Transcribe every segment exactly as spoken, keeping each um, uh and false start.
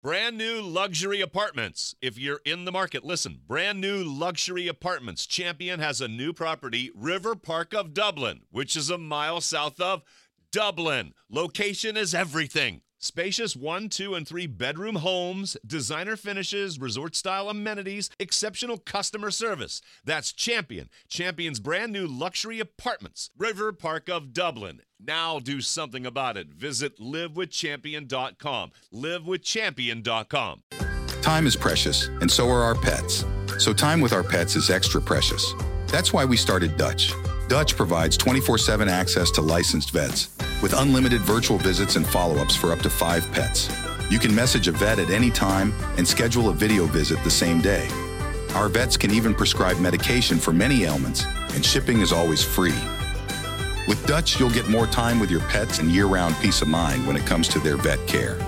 Brand new luxury apartments. If you're in the market, listen. Brand new luxury apartments. Champion has a new property, River Park of Dublin, which is a mile south of Dublin. Location is everything. Spacious one, two, and three bedroom homes, designer finishes, resort-style amenities, exceptional customer service. That's Champion. Champion's brand new luxury apartments. River Park of Dublin. Now do something about it. Visit live with champion dot com. live with champion dot com. Time is precious, and so are our pets. So time with our pets is extra precious. That's why we started Dutch. Dutch provides twenty-four seven access to licensed vets with unlimited virtual visits and follow-ups for up to five pets. You can message a vet at any time and schedule a video visit the same day. Our vets can even prescribe medication for many ailments, and shipping is always free. With Dutch, you'll get more time with your pets and year-round peace of mind when it comes to their vet care.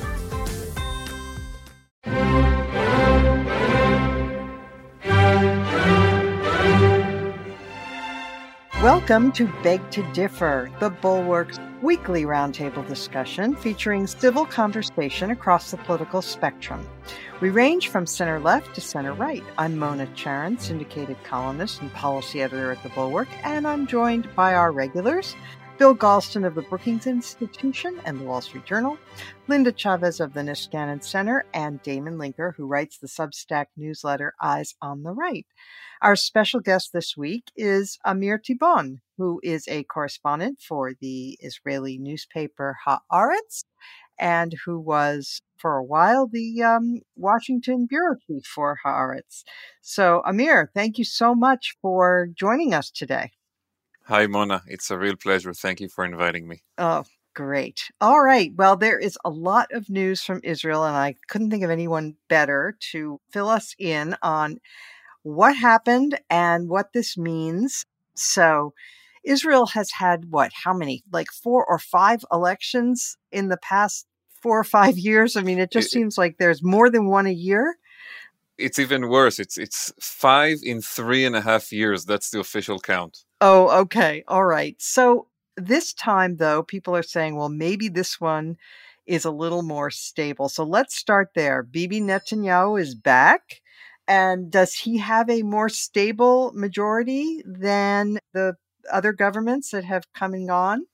Welcome to Beg to Differ, the Bulwark's weekly roundtable discussion featuring civil conversation across the political spectrum. We range from center-left to center-right. I'm Mona Charen, syndicated columnist and policy editor at the Bulwark, and I'm joined by our regulars, Bill Galston of the Brookings Institution and the Wall Street Journal, Linda Chavez of the Niskanen Center, and Damon Linker, who writes the Substack newsletter Eyes on the Right. Our special guest this week is Amir Tibon, who is a correspondent for the Israeli newspaper Haaretz, and who was, for a while, the um, Washington bureau chief for Haaretz. So, Amir, thank you so much for joining us today. Hi, Mona. It's a real pleasure. Thank you for inviting me. Oh, great. All right. Well, there is a lot of news from Israel, and I couldn't think of anyone better to fill us in on what happened and what this means. So Israel has had, what, how many, like four or five elections in the past four or five years? I mean, it just it, seems like there's more than one a year. It's even worse. It's it's five in three and a half years. That's the official count. Oh, okay. All right. So this time, though, people are saying, well, maybe this one is a little more stable. So let's start there. Bibi Netanyahu is back. And does he have a more stable majority than the other governments that have come and gone?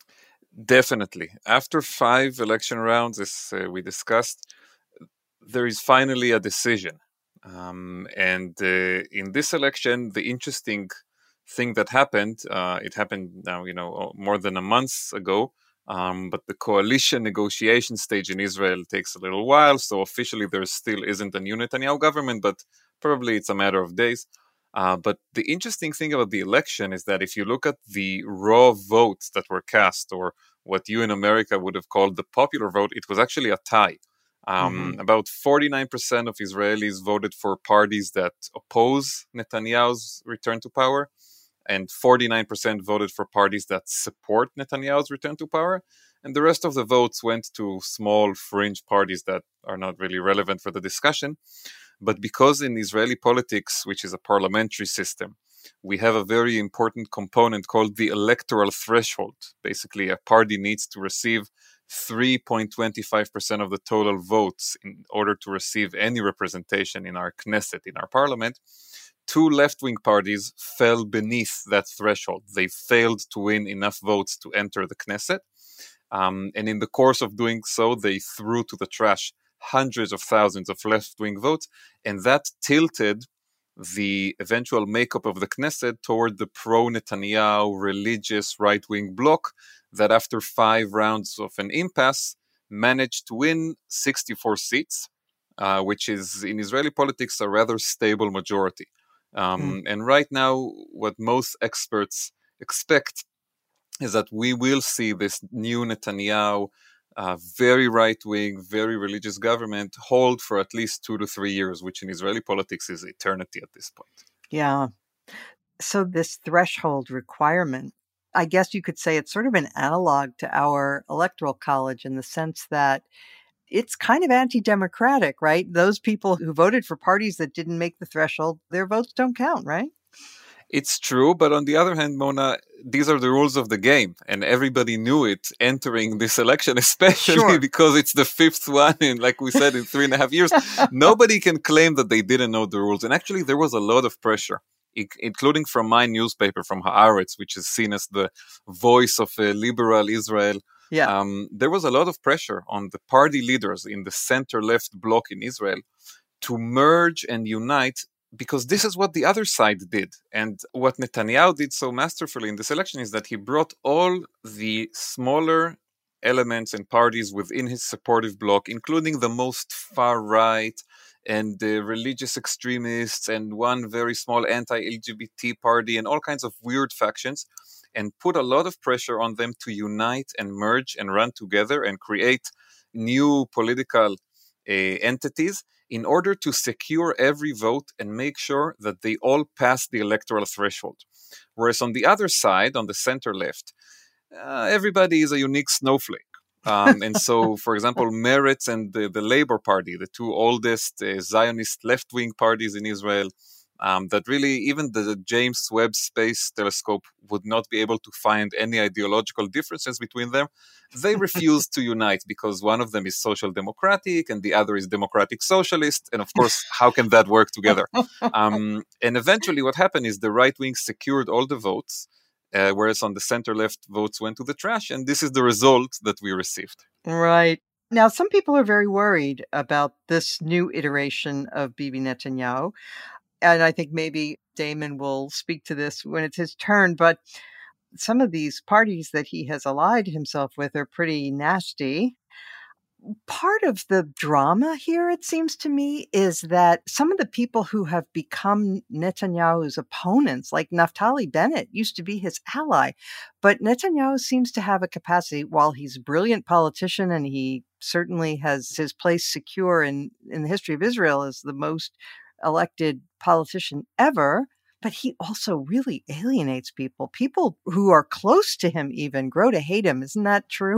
Definitely. After five election rounds, as uh, we discussed, there is finally a decision. Um, and uh, in this election, the interesting thing that happened, uh, it happened now, you know, more than a month ago, um, but the coalition negotiation stage in Israel takes a little while, so officially there still isn't a new Netanyahu government, but probably it's a matter of days. Uh, but the interesting thing about the election is that if you look at the raw votes that were cast, or what you in America would have called the popular vote, it was actually a tie. Um, mm-hmm. About forty-nine percent of Israelis voted for parties that oppose Netanyahu's return to power, and forty-nine percent voted for parties that support Netanyahu's return to power. And the rest of the votes went to small fringe parties that are not really relevant for the discussion. But because in Israeli politics, which is a parliamentary system, we have a very important component called the electoral threshold. Basically, a party needs to receive three point two five percent of the total votes in order to receive any representation in our Knesset, in our parliament. Two left-wing parties fell beneath that threshold. They failed to win enough votes to enter the Knesset. Um, and in the course of doing so, they threw to the trash hundreds of thousands of left-wing votes, and that tilted the eventual makeup of the Knesset toward the pro-Netanyahu religious right-wing bloc that after five rounds of an impasse managed to win sixty-four seats, uh, which is in Israeli politics a rather stable majority. Um, mm. And right now, what most experts expect is that we will see this new Netanyahu, uh, very right-wing, very religious government hold for at least two to three years, which in Israeli politics is eternity at this point. Yeah. So this threshold requirement, I guess you could say it's sort of an analog to our electoral college in the sense that it's kind of anti-democratic, right? Those people who voted for parties that didn't make the threshold, their votes don't count, right? It's true, but on the other hand, Mona, these are the rules of the game, and everybody knew it entering this election, especially Sure. because it's the fifth one in, like we said, in three and a half years. Nobody can claim that they didn't know the rules. And actually, there was a lot of pressure, I- including from my newspaper, from Haaretz, which is seen as the voice of uh, liberal Israel. Yeah. Um, there was a lot of pressure on the party leaders in the center-left bloc in Israel to merge and unite, because this is what the other side did. And what Netanyahu did so masterfully in this election is that he brought all the smaller elements and parties within his supportive bloc, including the most far right and the religious extremists and one very small anti-L G B T party and all kinds of weird factions, and put a lot of pressure on them to unite and merge and run together and create new political uh, entities in order to secure every vote and make sure that they all pass the electoral threshold. Whereas on the other side, on the center left, uh, everybody is a unique snowflake. Um, and so, for example, Meretz and the, the Labour Party, the two oldest uh, Zionist left-wing parties in Israel, um, that really even the James Webb Space Telescope would not be able to find any ideological differences between them. They refuse to unite because one of them is social democratic and the other is democratic socialist. And of course, how can that work together? Um, and eventually what happened is the right wing secured all the votes, uh, whereas on the center left votes went to the trash. And this is the result that we received. Right. Now, some people are very worried about this new iteration of Bibi Netanyahu. And I think maybe Damon will speak to this when it's his turn, but some of these parties that he has allied himself with are pretty nasty. Part of the drama here, it seems to me, is that some of the people who have become Netanyahu's opponents, like Naftali Bennett, used to be his ally. But Netanyahu seems to have a capacity, while he's a brilliant politician and he certainly has his place secure in, in the history of Israel as the most elected politician ever, but he also really alienates people. People who are close to him even grow to hate him. Isn't that true?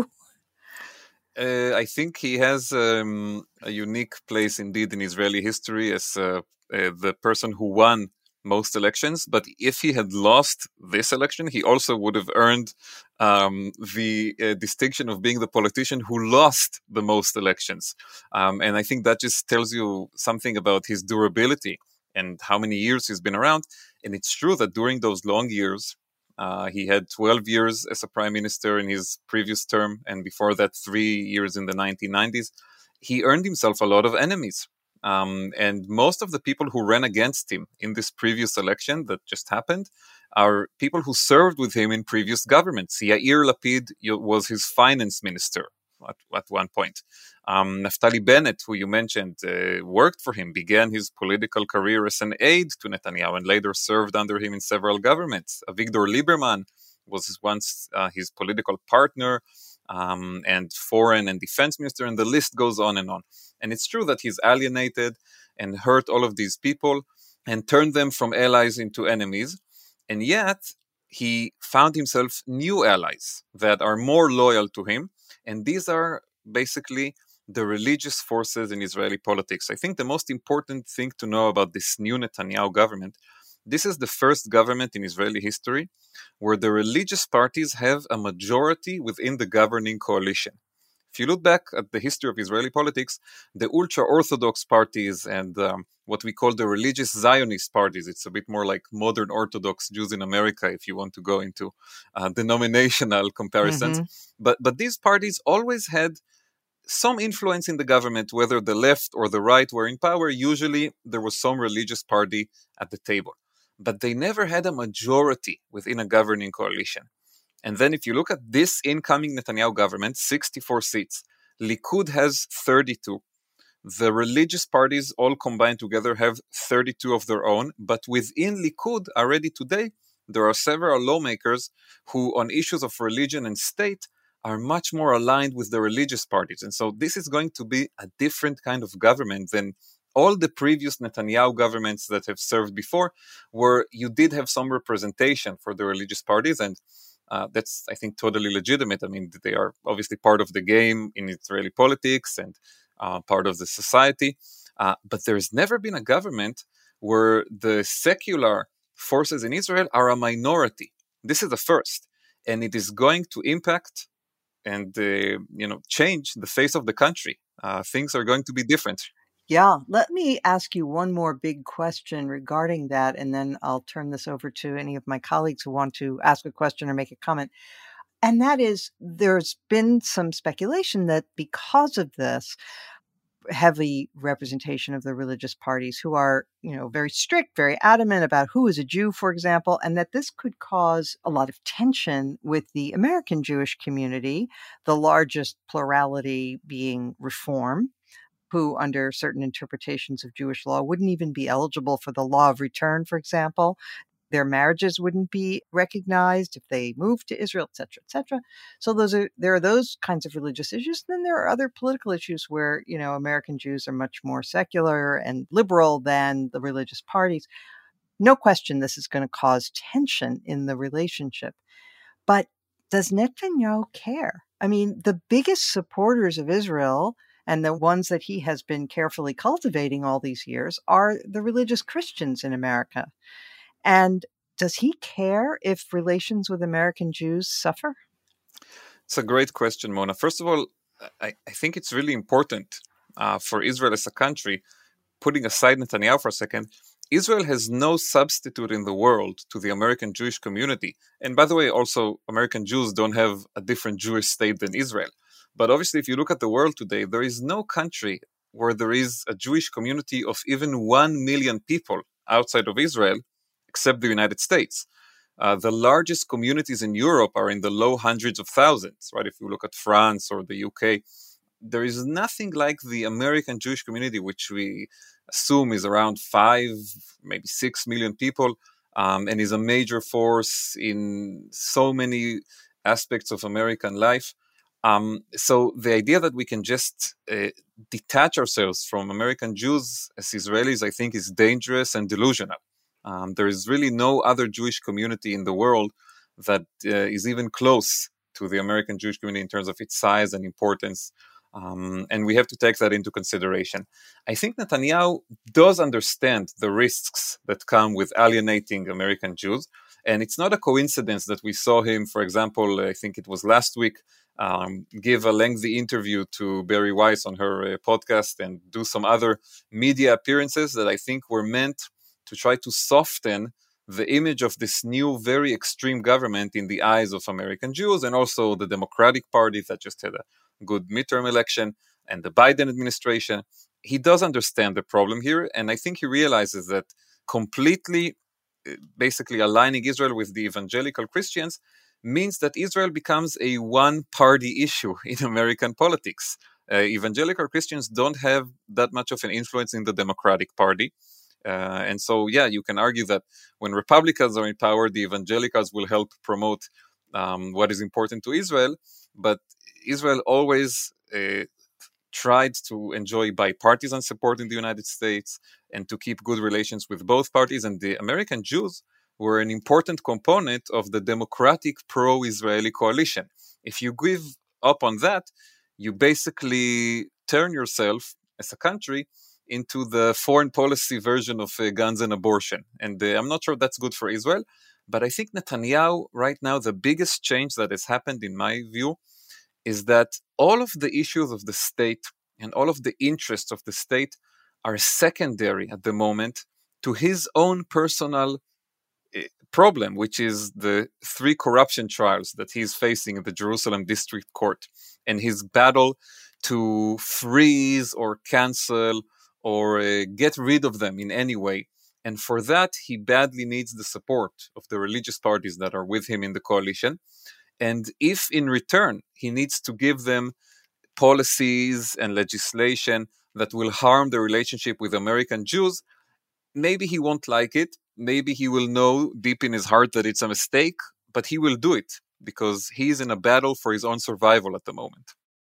Uh, I think he has um, a unique place indeed in Israeli history as uh, uh, the person who won most elections. But if he had lost this election, he also would have earned um, the uh, distinction of being the politician who lost the most elections. Um, and I think that just tells you something about his durability and how many years he's been around. And it's true that during those long years, uh, he had twelve years as a prime minister in his previous term, and before that, three years in the nineteen nineties. He earned himself a lot of enemies. Um, and most of the people who ran against him in this previous election that just happened are people who served with him in previous governments. Yair Lapid was his finance minister at, at one point. Um, Naftali Bennett, who you mentioned, uh, worked for him, began his political career as an aide to Netanyahu and later served under him in several governments. Avigdor Lieberman was once uh, his political partner um, and foreign and defense minister, and the list goes on and on. And it's true that he's alienated and hurt all of these people and turned them from allies into enemies. And yet he found himself new allies that are more loyal to him. And these are basically the religious forces in Israeli politics. I think the most important thing to know about this new Netanyahu government, this is the first government in Israeli history where the religious parties have a majority within the governing coalition. If you look back at the history of Israeli politics, the ultra-Orthodox parties and um, what we call the religious Zionist parties, it's a bit more like modern Orthodox Jews in America, if you want to go into uh, denominational comparisons. Mm-hmm. But, but these parties always had some influence in the government, whether the left or the right were in power. Usually there was some religious party at the table. But they never had a majority within a governing coalition. And then if you look at this incoming Netanyahu government, sixty-four seats, Likud has thirty-two. The religious parties all combined together have thirty-two of their own. But within Likud, already today, there are several lawmakers who, on issues of religion and state, are much more aligned with the religious parties. And so this is going to be a different kind of government than all the previous Netanyahu governments that have served before, where you did have some representation for the religious parties. And Uh, that's, I think, totally legitimate. I mean, they are obviously part of the game in Israeli politics and uh, part of the society. Uh, but there's never been a government where the secular forces in Israel are a minority. This is the first, and it is going to impact and uh, you know change the face of the country. Uh, things are going to be different. Yeah, let me ask you one more big question regarding that, and then I'll turn this over to any of my colleagues who want to ask a question or make a comment. And that is, there's been some speculation that because of this heavy representation of the religious parties who are, you know, very strict, very adamant about who is a Jew, for example, and that this could cause a lot of tension with the American Jewish community, the largest plurality being Reform, who under certain interpretations of Jewish law wouldn't even be eligible for the law of return, for example. Their marriages wouldn't be recognized if they moved to Israel, et cetera, et cetera. So those are there are those kinds of religious issues. Then there are other political issues where, you know, American Jews are much more secular and liberal than the religious parties. No question this is going to cause tension in the relationship. But does Netanyahu care? I mean, the biggest supporters of Israel and the ones that he has been carefully cultivating all these years are the religious Christians in America. And does he care if relations with American Jews suffer? It's a great question, Mona. First of all, I, I think it's really important uh, for Israel as a country, putting aside Netanyahu for a second. Israel has no substitute in the world to the American Jewish community. And by the way, also, American Jews don't have a different Jewish state than Israel. But obviously, if you look at the world today, there is no country where there is a Jewish community of even one million people outside of Israel, except the United States. Uh, the largest communities in Europe are in the low hundreds of thousands, right? If you look at France or the U K, there is nothing like the American Jewish community, which we assume is around five, maybe six million people, um, and is a major force in so many aspects of American life. Um, so the idea that we can just uh, detach ourselves from American Jews as Israelis, I think, is dangerous and delusional. Um, there is really no other Jewish community in the world that uh, is even close to the American Jewish community in terms of its size and importance. Um, and we have to take that into consideration. I think Netanyahu does understand the risks that come with alienating American Jews. And it's not a coincidence that we saw him, for example, I think it was last week, um, give a lengthy interview to Bari Weiss on her uh, podcast and do some other media appearances that I think were meant to try to soften the image of this new, very extreme government in the eyes of American Jews, and also the Democratic Party that just had a good midterm election, and the Biden administration. He does understand the problem here, and I think he realizes that completely, basically aligning Israel with the evangelical Christians means that Israel becomes a one-party issue in American politics. Uh, evangelical Christians don't have that much of an influence in the Democratic Party. Uh, and so, yeah, you can argue that when Republicans are in power, the evangelicals will help promote um, what is important to Israel. But Israel always uh, tried to enjoy bipartisan support in the United States and to keep good relations with both parties. And the American Jews were an important component of the democratic pro-Israeli coalition. If you give up on that, you basically turn yourself as a country into the foreign policy version of uh, guns and abortion. And uh, I'm not sure that's good for Israel, but I think Netanyahu right now, the biggest change that has happened in my view is that all of the issues of the state and all of the interests of the state are secondary at the moment to his own personal uh, problem, which is the three corruption trials that he's facing in the Jerusalem District Court and his battle to freeze or cancel or uh, get rid of them in any way. And for that, he badly needs the support of the religious parties that are with him in the coalition. And if in return, he needs to give them policies and legislation that will harm the relationship with American Jews, maybe he won't like it. Maybe he will know deep in his heart that it's a mistake, but he will do it because he's in a battle for his own survival at the moment.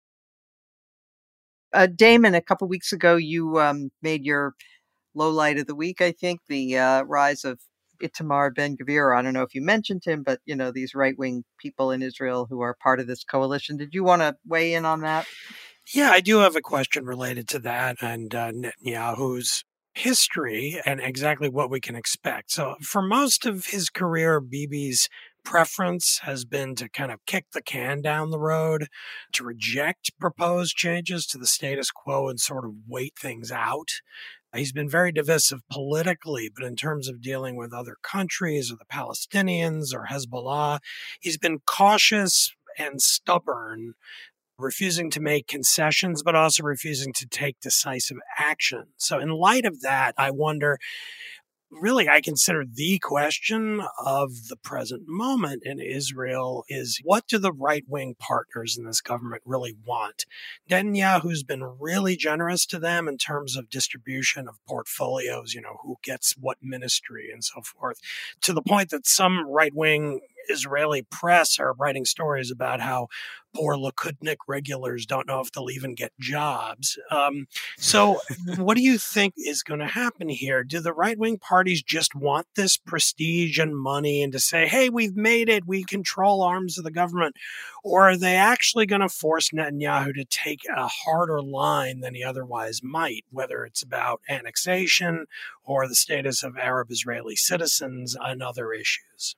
Uh, Damon, a couple weeks ago, you um, made your low light of the week, I think, the uh, rise of Itamar Ben-Gvir. I don't know if you mentioned him, but, you know, these right-wing people in Israel who are part of this coalition. Did you want to weigh in on that? Yeah, I do have a question related to that and uh, Netanyahu's history and exactly what we can expect. So, for most of his career, Bibi's preference has been to kind of kick the can down the road, to reject proposed changes to the status quo and sort of wait things out. He's been very divisive politically, but in terms of dealing with other countries or the Palestinians or Hezbollah, he's been cautious and stubborn, refusing to make concessions, but also refusing to take decisive action. So, in light of that, I wonder, really, I consider the question of the present moment in Israel is, what do the right-wing partners in this government really want? Netanyahu's been really generous to them in terms of distribution of portfolios, you know, who gets what ministry and so forth, to the point that some right-wing Israeli press are writing stories about how poor Likudnik regulars don't know if they'll even get jobs. Um, so what do you think is going to happen here? Do the right-wing parties just want this prestige and money and to say, hey, we've made it, we control arms of the government? Or are they actually going to force Netanyahu to take a harder line than he otherwise might, whether it's about annexation or the status of Arab Israeli citizens and other issues?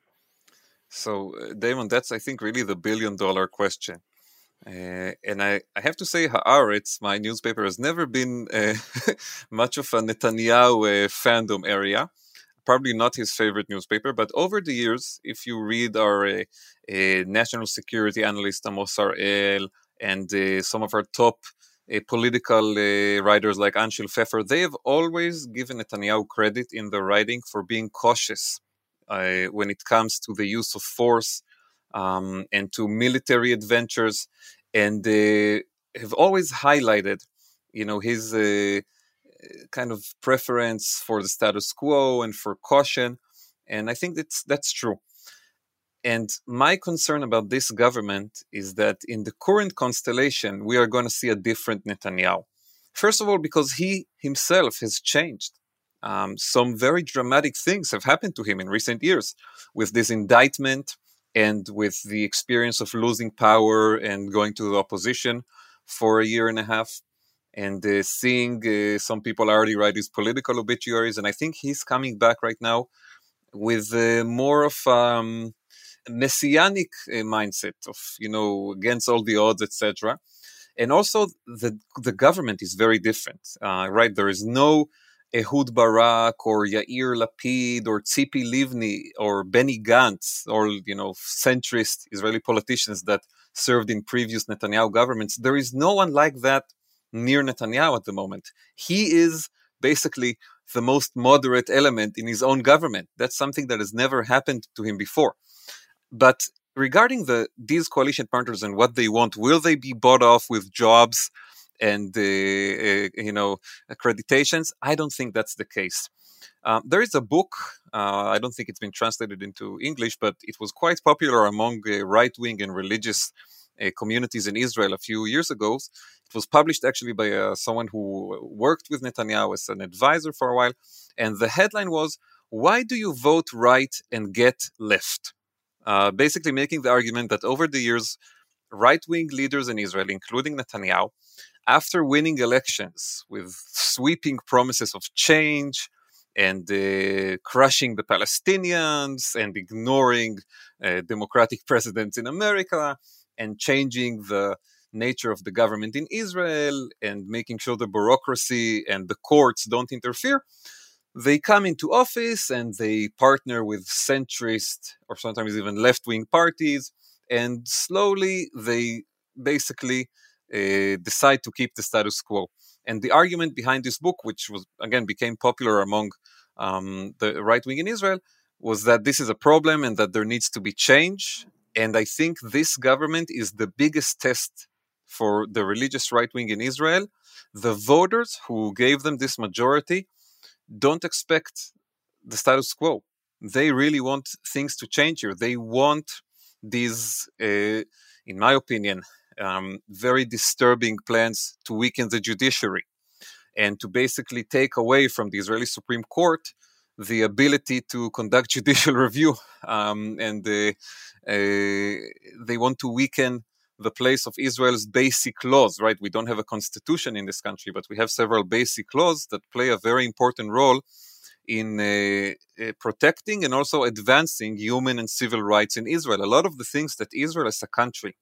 So, uh, Damon, that's, I think, really the billion dollar question. Uh, and I, I have to say, Haaretz, my newspaper, has never been uh, much of a Netanyahu uh, fandom area. Probably not his favorite newspaper, but over the years, if you read our uh, uh, national security analyst, Amos Harel, and uh, some of our top uh, political uh, writers like Anshel Pfeffer, they have always given Netanyahu credit in the writing for being cautious Uh, when it comes to the use of force um, and to military adventures, and uh, have always highlighted, you know, his uh, kind of preference for the status quo and for caution. And I think that's that's true. And my concern about this government is that in the current constellation, we are going to see a different Netanyahu. First of all, because he himself has changed. Um, some very dramatic things have happened to him in recent years with this indictment and with the experience of losing power and going to the opposition for a year and a half and uh, seeing uh, some people already write his political obituaries. And I think he's coming back right now with uh, more of um, a messianic uh, mindset of, you know, against all the odds, et cetera. And also the, the government is very different, uh, right? There is no Ehud Barak or Yair Lapid or Tzipi Livni or Benny Gantz or, you know, centrist Israeli politicians that served in previous Netanyahu governments. There is no one like that near Netanyahu at the moment. He is basically the most moderate element in his own government. That's something that has never happened to him before. But regarding the these coalition partners and what they want, will they be bought off with jobs and uh, uh, you know, accreditations? I don't think that's the case. Um, there is a book, uh, I don't think it's been translated into English, but it was quite popular among uh, right-wing and religious uh, communities in Israel a few years ago. It was published actually by uh, someone who worked with Netanyahu as an advisor for a while, and the headline was, "Why do you vote right and get left?" Uh, basically making the argument that over the years, right-wing leaders in Israel, including Netanyahu, after winning elections with sweeping promises of change and uh, crushing the Palestinians and ignoring uh, democratic presidents in America and changing the nature of the government in Israel and making sure the bureaucracy and the courts don't interfere, they come into office and they partner with centrist or sometimes even left-wing parties, and slowly they basically Uh, decide to keep the status quo. And the argument behind this book, which was again became popular among um, the right wing in Israel, was that this is a problem and that there needs to be change. And I think this government is the biggest test for the religious right wing in Israel. The voters who gave them this majority don't expect the status quo. They really want things to change here. They want these, uh, in my opinion, Um, very disturbing plans to weaken the judiciary and to basically take away from the Israeli Supreme Court the ability to conduct judicial review. Um, and uh, uh, they want to weaken the place of Israel's basic laws, right? We don't have a constitution in this country, but we have several basic laws that play a very important role in uh, uh, protecting and also advancing human and civil rights in Israel. A lot of the things that Israel as a country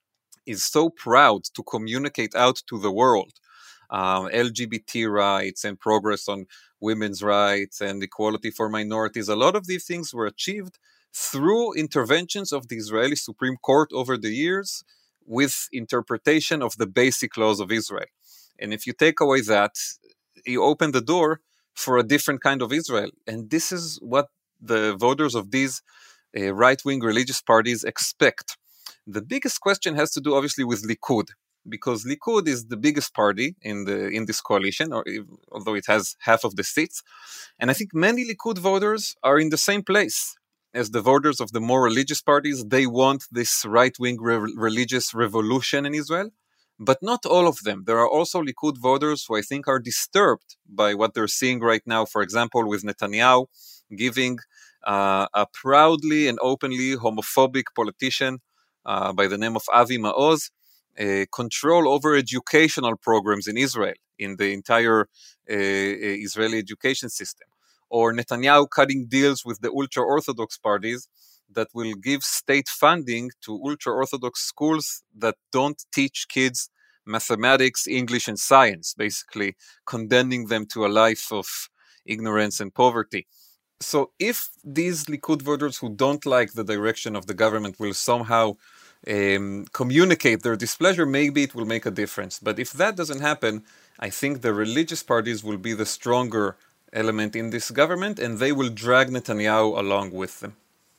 is so proud to communicate out to the world, um, L G B T rights and progress on women's rights and equality for minorities, a lot of these things were achieved through interventions of the Israeli Supreme Court over the years with interpretation of the basic laws of Israel. And if you take away that, you open the door for a different kind of Israel. And this is what the voters of these uh, right-wing religious parties expect. The biggest question has to do obviously with Likud, because Likud is the biggest party in the in this coalition, or although it has half of the seats. And I think many Likud voters are in the same place as the voters of the more religious parties. They want this right-wing re- religious revolution in Israel, but not all of them. There are also Likud voters who I think are disturbed by what they're seeing right now, for example, with Netanyahu giving uh, a proudly and openly homophobic politician uh, by the name of Avi Maoz uh, control over educational programs in Israel, in the entire uh, Israeli education system. Or Netanyahu cutting deals with the ultra-Orthodox parties that will give state funding to ultra-Orthodox schools that don't teach kids mathematics, English, and science, basically condemning them to a life of ignorance and poverty. So if these Likud voters who don't like the direction of the government will somehow um, communicate their displeasure, maybe it will make a difference. But if that doesn't happen, I think the religious parties will be the stronger element in this government, and they will drag Netanyahu along with them.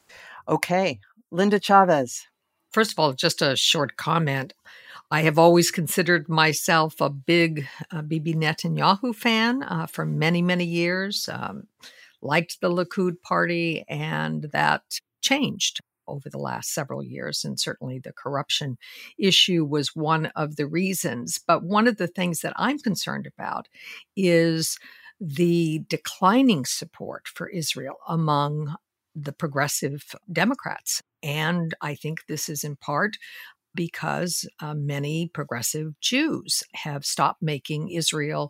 Okay. Linda Chavez. First of all, just a short comment. I have always considered myself a big uh, Bibi Netanyahu fan uh, for many, many years. Um, liked the Likud party, and that changed over the last several years. And certainly the corruption issue was one of the reasons. But one of the things that I'm concerned about is the declining support for Israel among the progressive Democrats. And I think this is in part because uh, many progressive Jews have stopped making Israel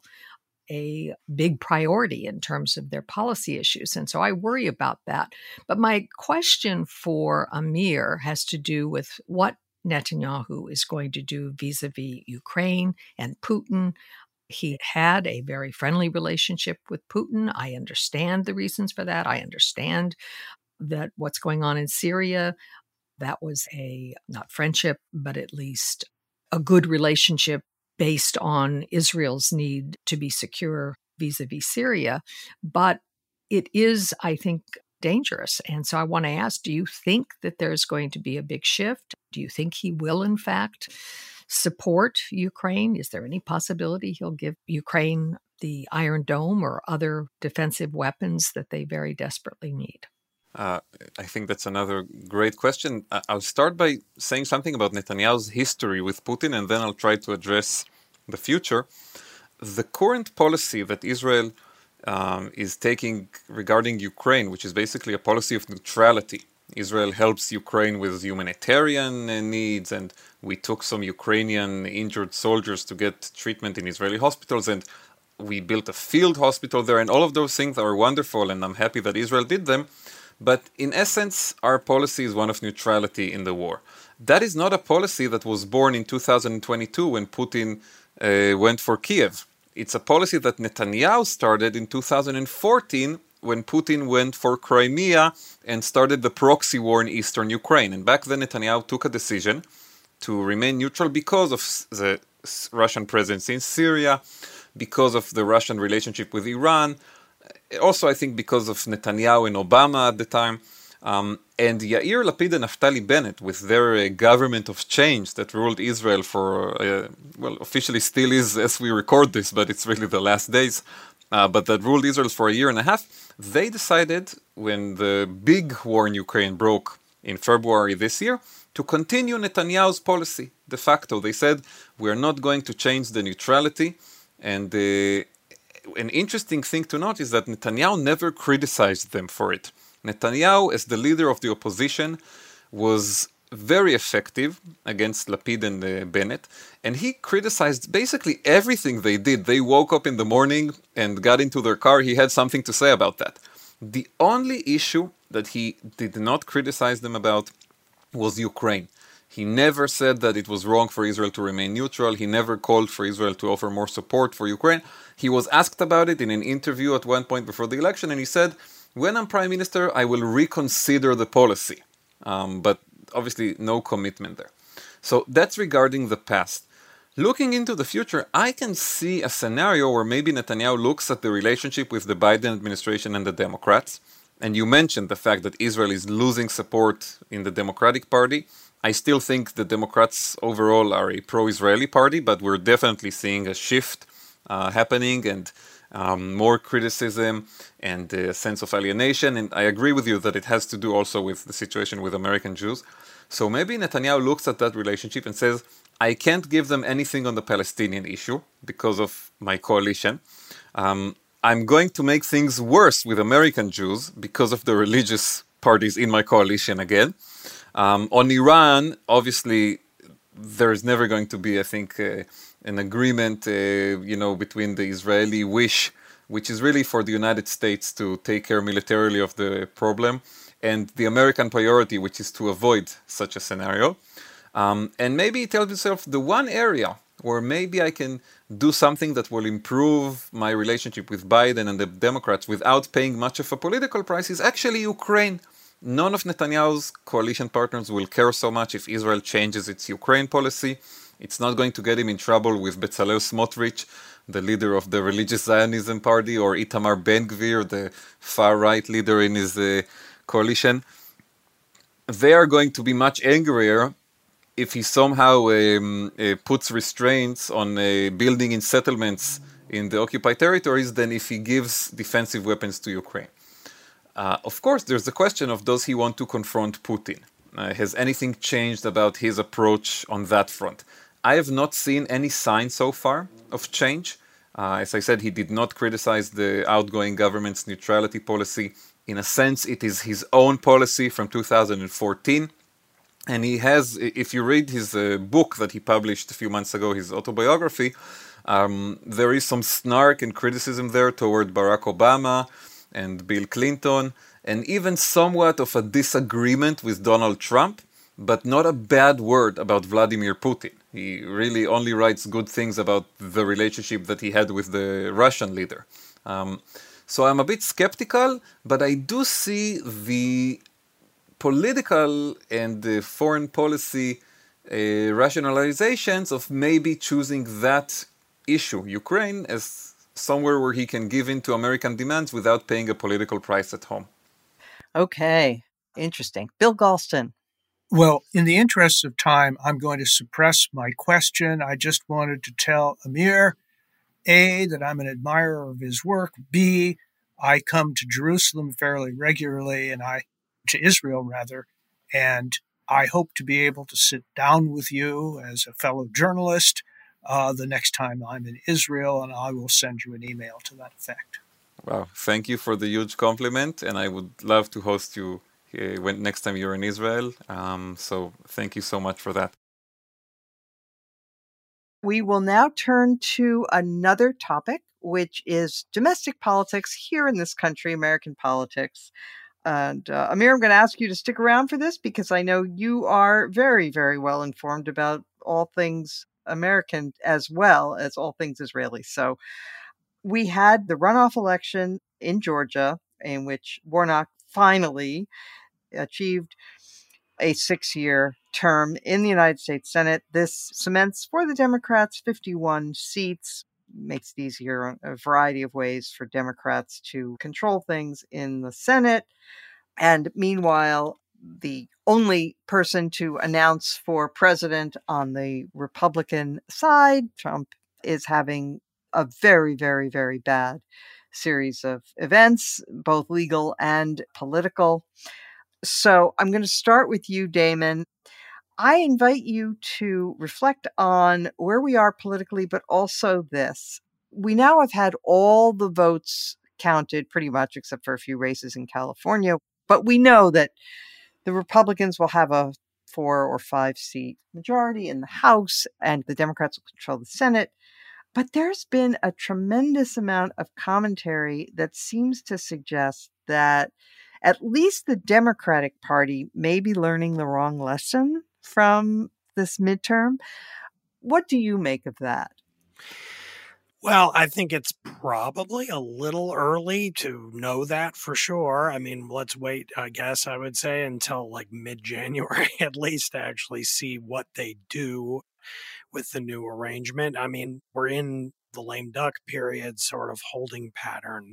a big priority in terms of their policy issues. And so I worry about that. But my question for Amir has to do with what Netanyahu is going to do vis-a-vis Ukraine and Putin. He had a very friendly relationship with Putin. I understand the reasons for that. I understand that what's going on in Syria, that was a, not friendship, but at least a good relationship based on Israel's need to be secure vis-a-vis Syria. But it is, I think, dangerous. And so I want to ask, do you think that there's going to be a big shift? Do you think he will, in fact, support Ukraine? Is there any possibility he'll give Ukraine the Iron Dome or other defensive weapons that they very desperately need? Uh, I think that's another great question. I'll start by saying something about Netanyahu's history with Putin, and then I'll try to address the future. The current policy that Israel um, is taking regarding Ukraine, which is basically a policy of neutrality. Israel helps Ukraine with humanitarian needs, and we took some Ukrainian injured soldiers to get treatment in Israeli hospitals, and we built a field hospital there, and all of those things are wonderful, and I'm happy that Israel did them. But in essence, our policy is one of neutrality in the war. That is not a policy that was born in two thousand twenty-two when Putin uh, went for Kiev. It's a policy that Netanyahu started in two thousand fourteen when Putin went for Crimea and started the proxy war in eastern Ukraine. And back then Netanyahu took a decision to remain neutral because of the Russian presence in Syria, because of the Russian relationship with Iran, also I think because of Netanyahu and Obama at the time. Um, and Yair Lapid and Naftali Bennett, with their uh, government of change that ruled Israel for, uh, well, officially still is as we record this, but it's really the last days, uh, but that ruled Israel for a year and a half, they decided when the big war in Ukraine broke in February this year to continue Netanyahu's policy de facto. They said, we are not going to change the neutrality. And uh, an interesting thing to note is that Netanyahu never criticized them for it. Netanyahu, as the leader of the opposition, was very effective against Lapid and uh, Bennett, and he criticized basically everything they did. They woke up in the morning and got into their car. He had something to say about that. The only issue that he did not criticize them about was Ukraine. He never said that it was wrong for Israel to remain neutral. He never called for Israel to offer more support for Ukraine. He was asked about it in an interview at one point before the election, and he said, when I'm prime minister, I will reconsider the policy. Um, but obviously no commitment there. So that's regarding the past. Looking into the future, I can see a scenario where maybe Netanyahu looks at the relationship with the Biden administration and the Democrats. And you mentioned the fact that Israel is losing support in the Democratic Party. I still think the Democrats overall are a pro-Israeli party, but we're definitely seeing a shift uh, happening and um, more criticism and a sense of alienation. And I agree with you that it has to do also with the situation with American Jews. So maybe Netanyahu looks at that relationship and says, I can't give them anything on the Palestinian issue because of my coalition. Um, I'm going to make things worse with American Jews because of the religious parties in my coalition again. Um, on Iran, obviously, there's never going to be, I think, uh, an agreement, uh, you know, between the Israeli wish, which is really for the United States to take care militarily of the problem, and the American priority, which is to avoid such a scenario. Um, and maybe he tells himself, the one area where maybe I can do something that will improve my relationship with Biden and the Democrats without paying much of a political price is actually Ukraine. None of Netanyahu's coalition partners will care so much if Israel changes its Ukraine policy. It's not going to get him in trouble with Bezalel Smotrich, the leader of the Religious Zionism Party, or Itamar Ben-Gvir, the far-right leader in his uh, coalition. They are going to be much angrier if he somehow um, uh, puts restraints on uh, building in settlements in the occupied territories than if he gives defensive weapons to Ukraine. Uh, of course, there's the question of, does he want to confront Putin? Uh, has anything changed about his approach on that front? I have not seen any sign so far of change. Uh, as I said, he did not criticize the outgoing government's neutrality policy. In a sense, it is his own policy from two thousand fourteen. And he has, if you read his uh, book that he published a few months ago, his autobiography, um, there is some snark and criticism there toward Barack Obama and Bill Clinton, and even somewhat of a disagreement with Donald Trump, but not a bad word about Vladimir Putin. He really only writes good things about the relationship that he had with the Russian leader. Um, so I'm a bit skeptical, but I do see the political and uh, foreign policy uh, rationalizations of maybe choosing that issue, Ukraine, as somewhere where he can give in to American demands without paying a political price at home. Okay, interesting. Bill Galston. Well, in the interest of time, I'm going to suppress my question. I just wanted to tell Amir, A, that I'm an admirer of his work, B, I come to Jerusalem fairly regularly, and I to Israel rather, and I hope to be able to sit down with you as a fellow journalist uh, the next time I'm in Israel, and I will send you an email to that effect. Wow, thank you for the huge compliment, and I would love to host you uh, when next time you're in Israel. Um, so thank you so much for that. We will now turn to another topic, which is domestic politics here in this country, American politics. And uh, Amir, I'm going to ask you to stick around for this because I know you are very, very well informed about all things American as well as all things Israeli. So we had the runoff election in Georgia in which Warnock finally achieved a six-year term in the United States Senate. This cements for the Democrats fifty-one seats, makes it easier in a variety of ways for Democrats to control things in the Senate. And meanwhile, the only person to announce for president on the Republican side, Trump, is having a very, very, very bad series of events, both legal and political. So I'm going to start with you, Damon. I invite you to reflect on where we are politically, but also this. We now have had all the votes counted pretty much, except for a few races in California. But we know that the Republicans will have a four or five seat majority in the House, and the Democrats will control the Senate. But there's been a tremendous amount of commentary that seems to suggest that at least the Democratic Party may be learning the wrong lesson from this midterm. What do you make of that? Well, I think it's probably a little early to know that for sure. I mean, let's wait, I guess I would say, until like mid-January at least to actually see what they do with the new arrangement. I mean, we're in the lame duck period sort of holding pattern.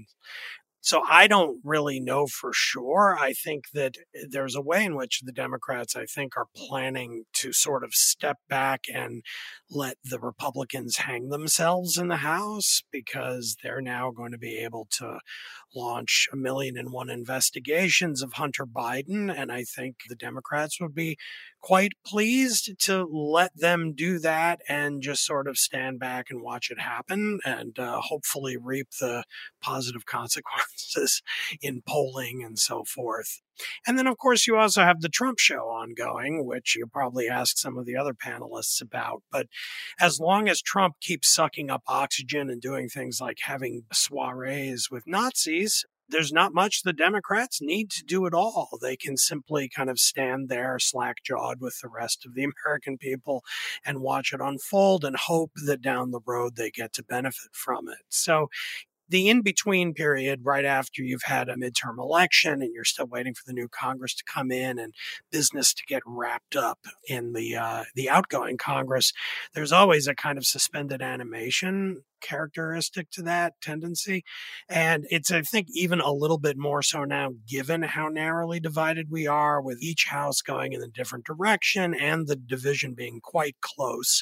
So I don't really know for sure. I think that there's a way in which the Democrats, I think, are planning to sort of step back and let the Republicans hang themselves in the House, because they're now going to be able to launch a million and one investigations of Hunter Biden. And I think the Democrats would be quite pleased to let them do that and just sort of stand back and watch it happen, and uh, hopefully reap the positive consequences in polling and so forth. And then, of course, you also have the Trump show ongoing, which you probably ask some of the other panelists about. But as long as Trump keeps sucking up oxygen and doing things like having soirees with Nazis, there's not much the Democrats need to do at all. They can simply kind of stand there slack-jawed with the rest of the American people and watch it unfold and hope that down the road they get to benefit from it. So the in-between period, right after you've had a midterm election and you're still waiting for the new Congress to come in and business to get wrapped up in the uh, the outgoing Congress, there's always a kind of suspended animation characteristic to that tendency. And it's, I think, even a little bit more so now, given how narrowly divided we are, with each house going in a different direction and the division being quite close,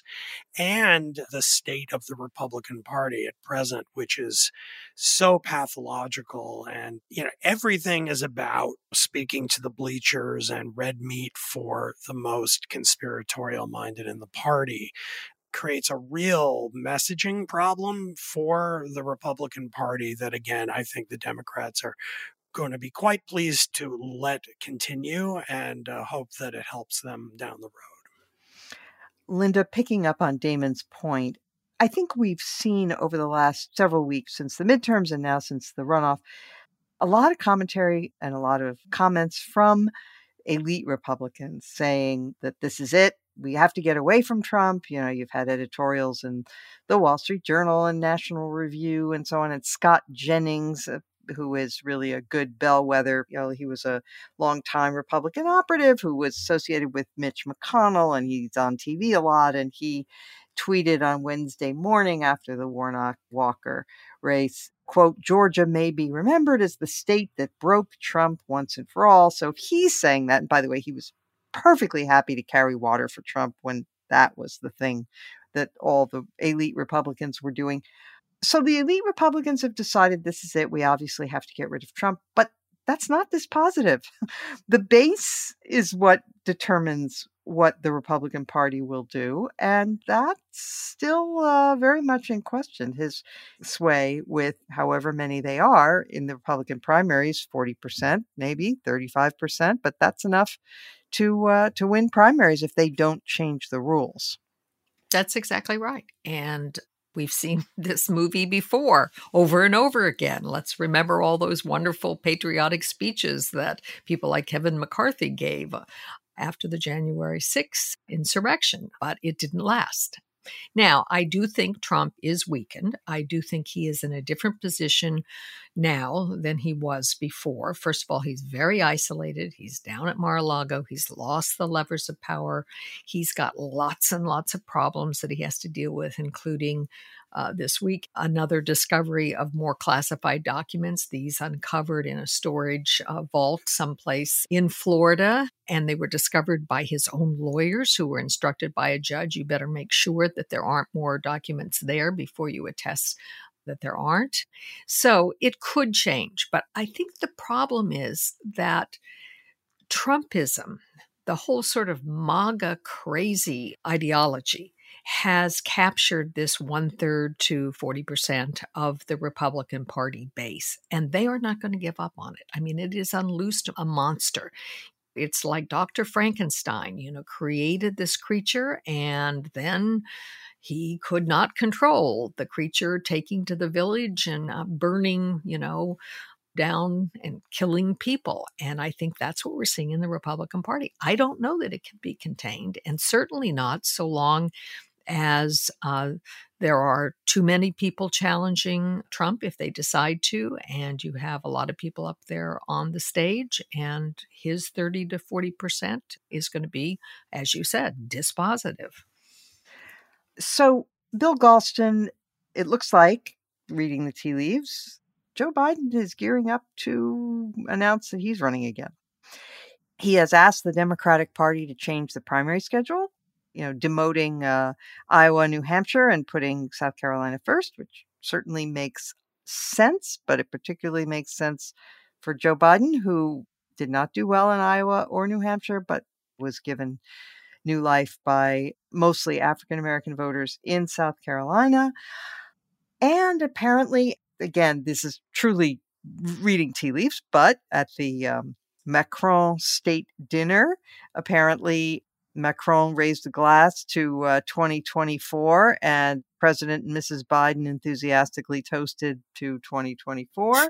and the state of the Republican Party at present, which is so pathological. And, you know, everything is about speaking to the bleachers and red meat for the most conspiratorial minded in the party. Creates a real messaging problem for the Republican Party that, again, I think the Democrats are going to be quite pleased to let continue, and uh, hope that it helps them down the road. Linda, picking up on Damon's point, I think we've seen over the last several weeks, since the midterms and now since the runoff, a lot of commentary and a lot of comments from elite Republicans saying that this is it. We have to get away from Trump. You know, you've had editorials in the Wall Street Journal and National Review and so on. And Scott Jennings, uh, who is really a good bellwether, you know, he was a longtime Republican operative who was associated with Mitch McConnell, and he's on T V a lot. And he tweeted on Wednesday morning after the Warnock-Walker race, quote, "Georgia may be remembered as the state that broke Trump once and for all." So if he's saying that, and by the way, he was perfectly happy to carry water for Trump when that was the thing that all the elite Republicans were doing. So the elite Republicans have decided this is it. We obviously have to get rid of Trump, but that's not this positive. The base is what determines what the Republican Party will do, and that's still uh, very much in question. His sway with however many they are in the Republican primaries, forty percent, maybe thirty-five percent, but that's enough to uh, to win primaries if they don't change the rules. That's exactly right. And we've seen this movie before, over and over again. Let's remember all those wonderful patriotic speeches that people like Kevin McCarthy gave after the January sixth insurrection, but it didn't last. Now, I do think Trump is weakened. I do think he is in a different position now than he was before. First of all, he's very isolated. He's down at Mar-a-Lago. He's lost the levers of power. He's got lots and lots of problems that he has to deal with, including uh, this week, another discovery of more classified documents, these uncovered in a storage uh, vault someplace in Florida. And they were discovered by his own lawyers, who were instructed by a judge, you better make sure that there aren't more documents there before you attest that there aren't. So it could change. But I think the problem is that Trumpism, the whole sort of MAGA crazy ideology, has captured this one third to forty percent of the Republican Party base, and they are not going to give up on it. I mean, it has unloosed a monster. It's like Doctor Frankenstein, you know, created this creature, and then he could not control the creature taking to the village and uh, burning, you know, down and killing people. And I think that's what we're seeing in the Republican Party. I don't know that it can be contained, and certainly not so long as uh, there are too many people challenging Trump if they decide to, and you have a lot of people up there on the stage, and his thirty to forty percent is going to be, as you said, dispositive. So, Bill Galston, it looks like, reading the tea leaves, Joe Biden is gearing up to announce that he's running again. He has asked the Democratic Party to change the primary schedule, you know, demoting uh, Iowa, New Hampshire, and putting South Carolina first, which certainly makes sense, but it particularly makes sense for Joe Biden, who did not do well in Iowa or New Hampshire, but was given new life by mostly African-American voters in South Carolina. And apparently, again, this is truly reading tea leaves, but at the um, Macron state dinner, apparently Macron raised a glass to uh, twenty twenty-four, and President and Missus Biden enthusiastically toasted to twenty twenty-four.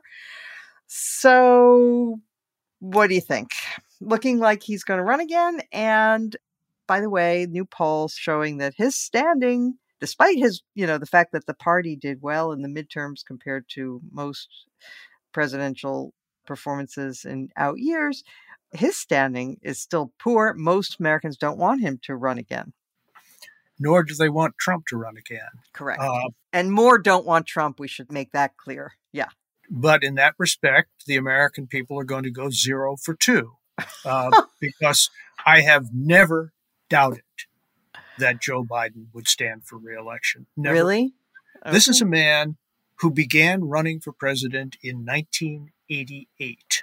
So what do you think? Looking like he's going to run again. And by the way, new polls showing that his standing, despite his, you know, the fact that the party did well in the midterms compared to most presidential performances in out years, his standing is still poor. Most Americans don't want him to run again. Nor do they want Trump to run again. Correct. Uh, and more don't want Trump. We should make that clear. Yeah. But in that respect, the American people are going to go zero for two uh, because I have never doubted that Joe Biden would stand for re-election. Never. Really? Okay. This is a man who began running for president in nineteen eighty-eight,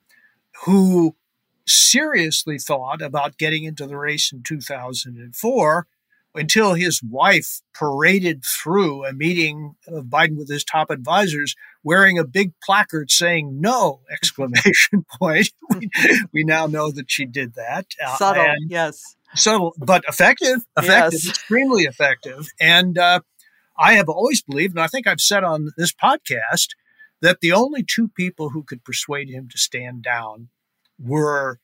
who seriously thought about getting into the race in two thousand four until his wife paraded through a meeting of Biden with his top advisors wearing a big placard saying no, exclamation point. we, we now know that she did that. Subtle, uh, and yes. Subtle, but effective, effective, Yes. Extremely effective. And uh, I have always believed, and I think I've said on this podcast, that the only two people who could persuade him to stand down were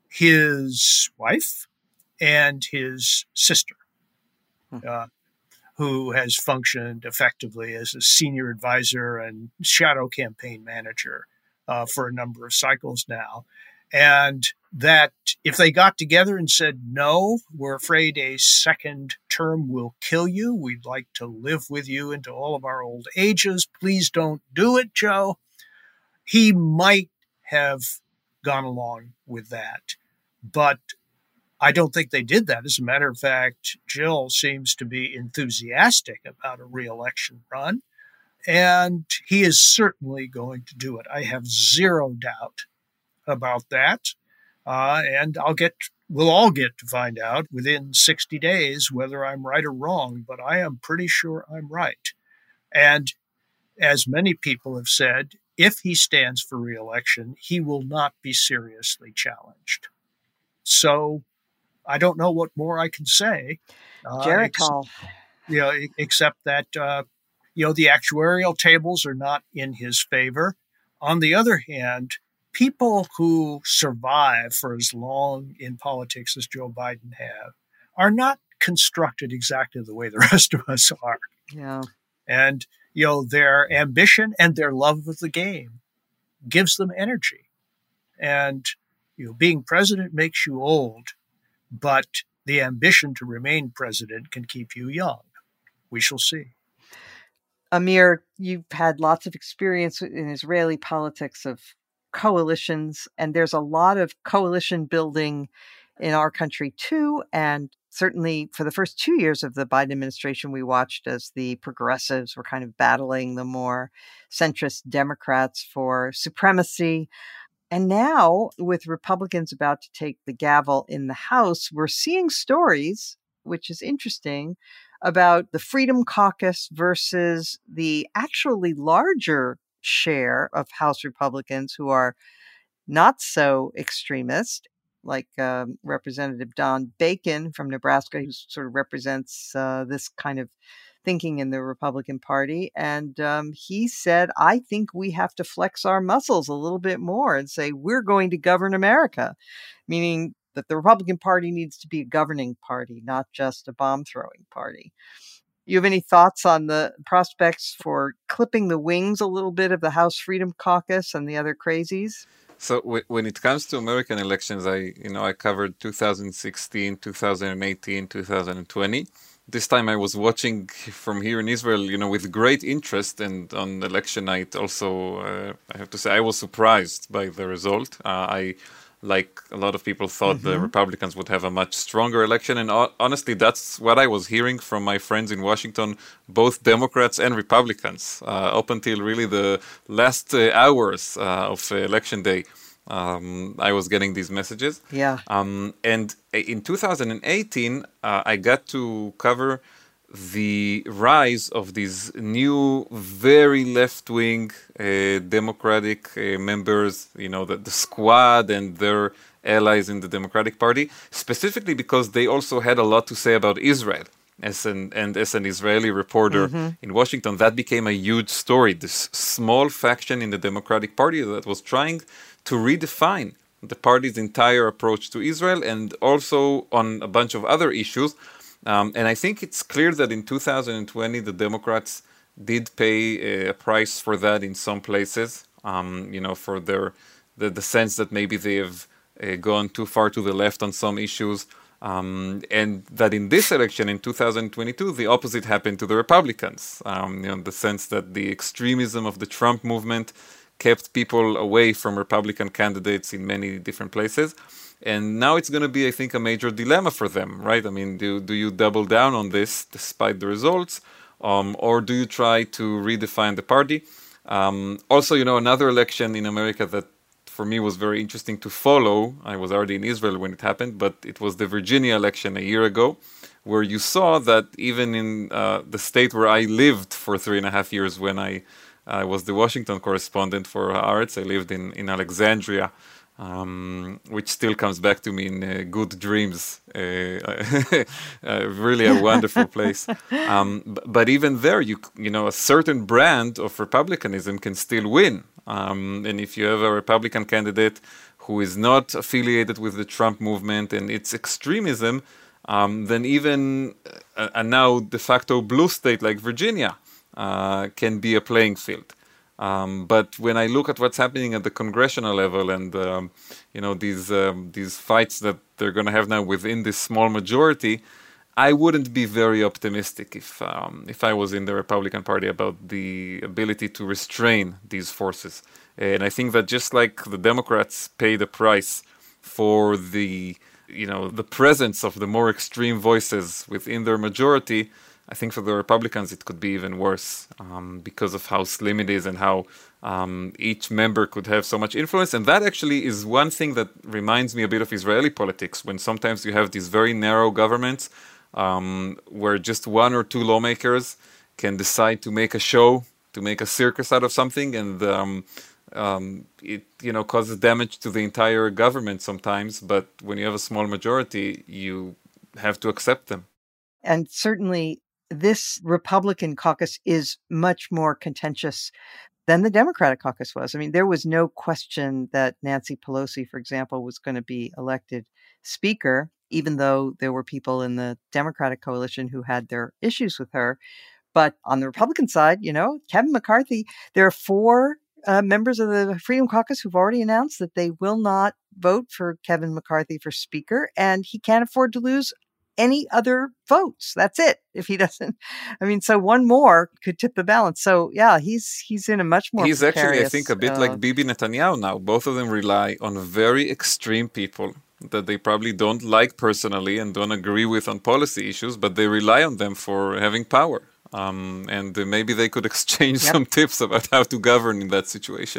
his wife and his sister, uh, who has functioned effectively as a senior advisor and shadow campaign manager uh, for a number of cycles now. And that if they got together and said, no, we're afraid a second term will kill you. We'd like to live with you into all of our old ages. Please don't do it, Joe. He might have gone along with that. But I don't think they did that. As a matter of fact, Jill seems to be enthusiastic about a re-election run, and he is certainly going to do it. I have zero doubt about that. Uh, and I'll get, we'll all get to find out within sixty days whether I'm right or wrong, but I am pretty sure I'm right. And as many people have said, if he stands for re-election, he will not be seriously challenged. So I don't know what more I can say. Uh, Jericho. Ex- you know, except that, uh, you know, the actuarial tables are not in his favor. On the other hand, people who survive for as long in politics as Joe Biden have are not constructed exactly the way the rest of us are. Yeah. And, you know, their ambition and their love of the game gives them energy. And, you know, being president makes you old, but the ambition to remain president can keep you young. We shall see. Amir, you've had lots of experience in Israeli politics of coalitions, and there's a lot of coalition building in our country too. And certainly for the first two years of the Biden administration, we watched as the progressives were kind of battling the more centrist Democrats for supremacy. And now, with Republicans about to take the gavel in the House, we're seeing stories, which is interesting, about the Freedom Caucus versus the actually larger share of House Republicans who are not so extremist. like um, Representative Don Bacon from Nebraska, who sort of represents uh, this kind of thinking in the Republican Party. And um, he said, I think we have to flex our muscles a little bit more and say, we're going to govern America, meaning that the Republican Party needs to be a governing party, not just a bomb throwing party. You have any thoughts on the prospects for clipping the wings a little bit of the House Freedom Caucus and the other crazies? So w- when it comes to American elections, I you know I covered two thousand sixteen, two thousand eighteen, two thousand twenty. This time I was watching from here in Israel, you know, with great interest, and on election night also, uh, I have to say, I was surprised by the result. Uh, I, like a lot of people, thought mm-hmm. the Republicans would have a much stronger election, and uh, honestly, that's what I was hearing from my friends in Washington, both Democrats and Republicans, uh, up until really the last uh, hours uh, of uh, election day. Um, I was getting these messages. Yeah. Um, and in two thousand eighteen, uh, I got to cover the rise of these new, very left-wing uh, Democratic uh, members, you know, the, the Squad and their allies in the Democratic Party, specifically because they also had a lot to say about Israel. As an, and as an Israeli reporter mm-hmm. in Washington, that became a huge story. This small faction in the Democratic Party that was trying to redefine the party's entire approach to Israel and also on a bunch of other issues. Um, and I think it's clear that in two thousand twenty, the Democrats did pay a price for that in some places, um, you know, for their the, the sense that maybe they have uh, gone too far to the left on some issues. Um, and that in this election in two thousand twenty-two, the opposite happened to the Republicans, um, you know, in the sense that the extremism of the Trump movement kept people away from Republican candidates in many different places. And now it's going to be, I think, a major dilemma for them, right? I mean, do, do you double down on this despite the results, um, or do you try to redefine the party? Um, also, you know, another election in America that for me was very interesting to follow. I was already in Israel when it happened, but it was the Virginia election a year ago, where you saw that even in uh, the state where I lived for three and a half years when I, I was the Washington correspondent for Haaretz, I lived in, in Alexandria, um, which still comes back to me in uh, good dreams. Uh, uh, really a wonderful place. Um, b- but even there, you you know, a certain brand of republicanism can still win. Um, and if you have a Republican candidate who is not affiliated with the Trump movement and its extremism, um, then even a, a now de facto blue state like Virginia uh, can be a playing field. Um, but when I look at what's happening at the congressional level and um, you know these um, these fights that they're going to have now within this small majority, I wouldn't be very optimistic if um, if I was in the Republican Party about the ability to restrain these forces. And I think that just like the Democrats pay the price for the you know the presence of the more extreme voices within their majority, I think for the Republicans it could be even worse um, because of how slim it is and how um, each member could have so much influence. And that actually is one thing that reminds me a bit of Israeli politics, when sometimes you have these very narrow governments um, where just one or two lawmakers can decide to make a show, to make a circus out of something, and um, um, it you know causes damage to the entire government sometimes. But when you have a small majority, you have to accept them. And certainly this Republican caucus is much more contentious than the Democratic caucus was. I mean, there was no question that Nancy Pelosi, for example, was going to be elected speaker, even though there were people in the Democratic coalition who had their issues with her. But on the Republican side, you know, Kevin McCarthy, there are four uh, members of the Freedom Caucus who've already announced that they will not vote for Kevin McCarthy for speaker, and he can't afford to lose any other votes. That's it. If he doesn't, I mean, so one more could tip the balance. So yeah, he's he's in a much more. He's actually, I think, a bit uh, like Bibi Netanyahu now. Both of them rely on very extreme people that they probably don't like personally and don't agree with on policy issues, but they rely on them for having power. Um, and uh, maybe they could exchange yep. some tips about how to govern in that situation.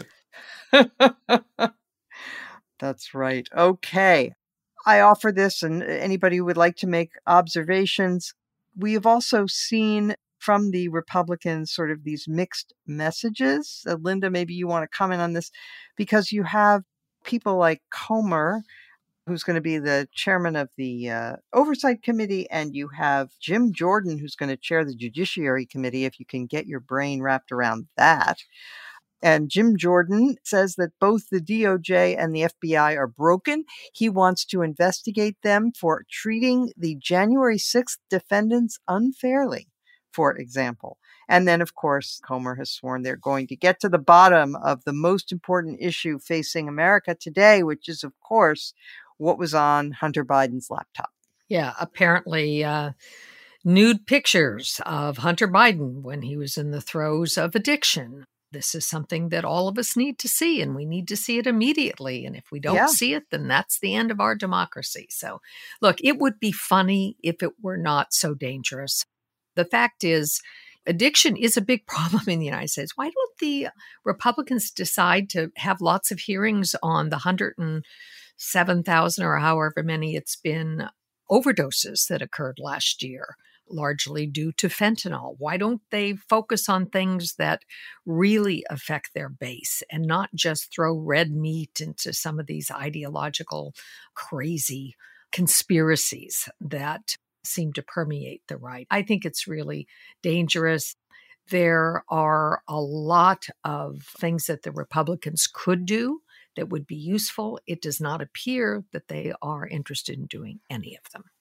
That's right. Okay. I offer this, and anybody who would like to make observations. We have also seen from the Republicans sort of these mixed messages. Uh, Linda, maybe you want to comment on this, because you have people like Comer who's going to be the chairman of the uh, Oversight Committee, and you have Jim Jordan, who's going to chair the Judiciary Committee, if you can get your brain wrapped around that. And Jim Jordan says that both the D O J and the F B I are broken. He wants to investigate them for treating the January sixth defendants unfairly, for example. And then, of course, Comer has sworn they're going to get to the bottom of the most important issue facing America today, which is, of course, what was on Hunter Biden's laptop. Yeah, apparently uh, nude pictures of Hunter Biden when he was in the throes of addiction. This is something that all of us need to see, and we need to see it immediately. And if we don't Yeah. see it, then that's the end of our democracy. So, look, it would be funny if it were not so dangerous. The fact is, addiction is a big problem in the United States. Why don't the Republicans decide to have lots of hearings on the one hundred seven thousand or however many it's been overdoses that occurred last year, largely due to fentanyl? Why don't they focus on things that really affect their base and not just throw red meat into some of these ideological, crazy conspiracies that seem to permeate the right? I think it's really dangerous. There are a lot of things that the Republicans could do that would be useful. It does not appear that they are interested in doing any of them.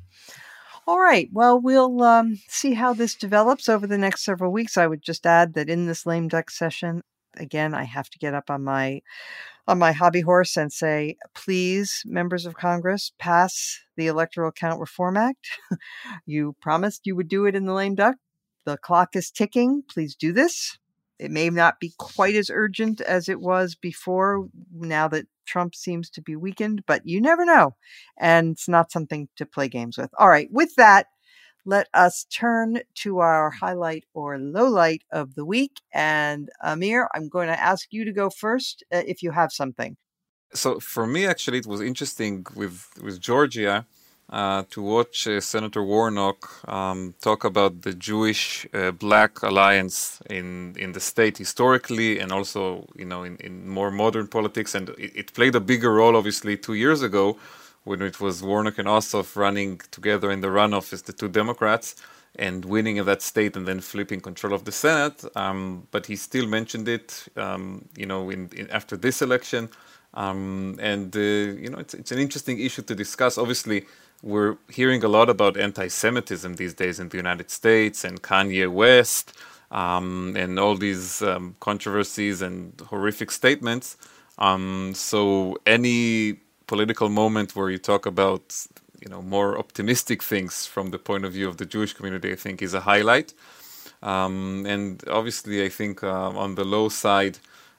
All right. Well, we'll um, see how this develops over the next several weeks. I would just add that in this lame duck session, again, I have to get up on my on my hobby horse and say, please, members of Congress, pass the Electoral Count Reform Act. You promised you would do it in the lame duck. The clock is ticking. Please do this. It may not be quite as urgent as it was before, now that Trump seems to be weakened, but you never know. And it's not something to play games with. All right. With that, let us turn to our highlight or lowlight of the week. And Amir, I'm going to ask you to go first uh, if you have something. So for me, actually, it was interesting with, with Georgia uh, to watch uh, Senator Warnock um, talk about the Jewish-Black uh, alliance in, in the state historically, and also, you know, in, in more modern politics. And it, it played a bigger role, obviously, two years ago when it was Warnock and Ossoff running together in the runoff as the two Democrats and winning in that state and then flipping control of the Senate. Um, but he still mentioned it, um, you know, in, in after this election. Um, and, uh, you know, it's, it's an interesting issue to discuss. Obviously, we're hearing a lot about anti-Semitism these days in the United States and Kanye West um, and all these um, controversies and horrific statements. Um, so any political moment where you talk about, you know, more optimistic things from the point of view of the Jewish community, I think is a highlight. Um, and obviously, I think uh, on the low side,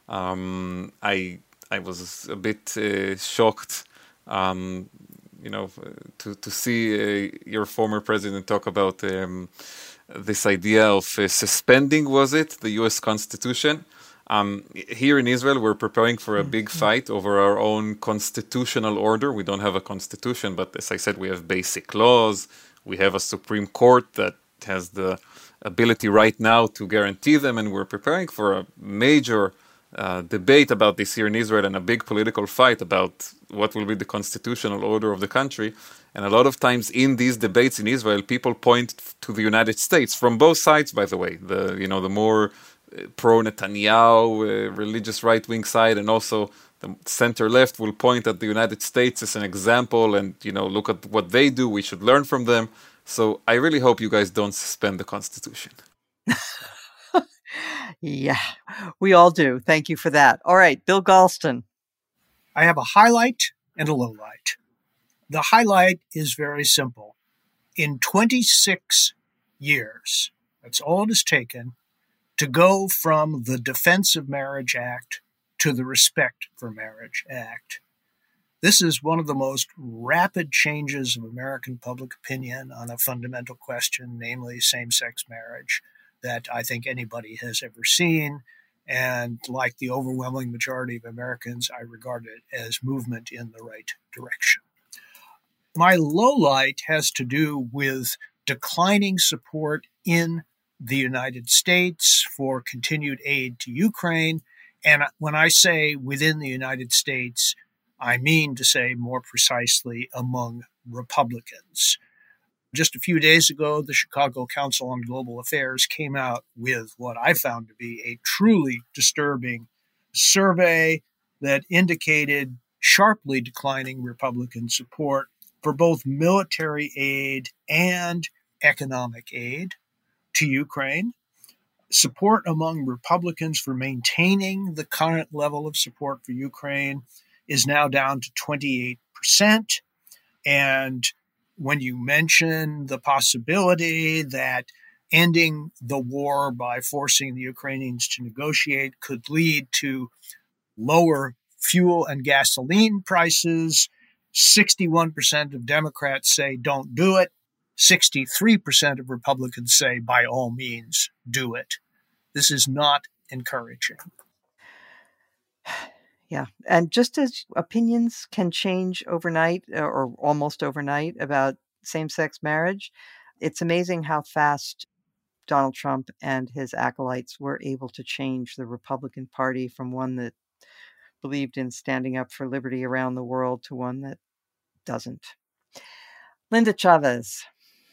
um, I I was a bit uh, shocked, um, you know, to to see uh, your former president talk about um, this idea of uh, suspending, was it, the U S Constitution? Um, here in Israel, we're preparing for a big fight over our own constitutional order. We don't have a constitution, but as I said, we have basic laws. We have a Supreme Court that has the ability right now to guarantee them, and we're preparing for a major uh, debate about this here in Israel and a big political fight about what will be the constitutional order of the country. And a lot of times in these debates in Israel, people point to the United States from both sides, by the way. The, you know, the more pro-Netanyahu, uh, religious right-wing side, and also the center-left will point at the United States as an example and, you know, look at what they do. We should learn from them. So I really hope you guys don't suspend the Constitution. Yeah, we all do. Thank you for that. All right, Bill Galston. I have a highlight and a lowlight. The highlight is very simple. In twenty-six years, that's all it has taken to go from the Defense of Marriage Act to the Respect for Marriage Act. This is one of the most rapid changes of American public opinion on a fundamental question, namely same-sex marriage, that I think anybody has ever seen. And like the overwhelming majority of Americans, I regard it as movement in the right direction. My lowlight has to do with declining support in the United States for continued aid to Ukraine. And when I say within the United States, I mean to say more precisely among Republicans. Just a few days ago, the Chicago Council on Global Affairs came out with what I found to be a truly disturbing survey that indicated sharply declining Republican support for both military aid and economic aid to Ukraine. Support among Republicans for maintaining the current level of support for Ukraine is now down to twenty-eight percent. And when you mention the possibility that ending the war by forcing the Ukrainians to negotiate could lead to lower fuel and gasoline prices, sixty-one percent of Democrats say don't do it. sixty-three percent of Republicans say by all means do it. This is not encouraging. Yeah. And just as opinions can change overnight or almost overnight about same-sex marriage, it's amazing how fast Donald Trump and his acolytes were able to change the Republican Party from one that believed in standing up for liberty around the world to one that doesn't. Linda Chavez.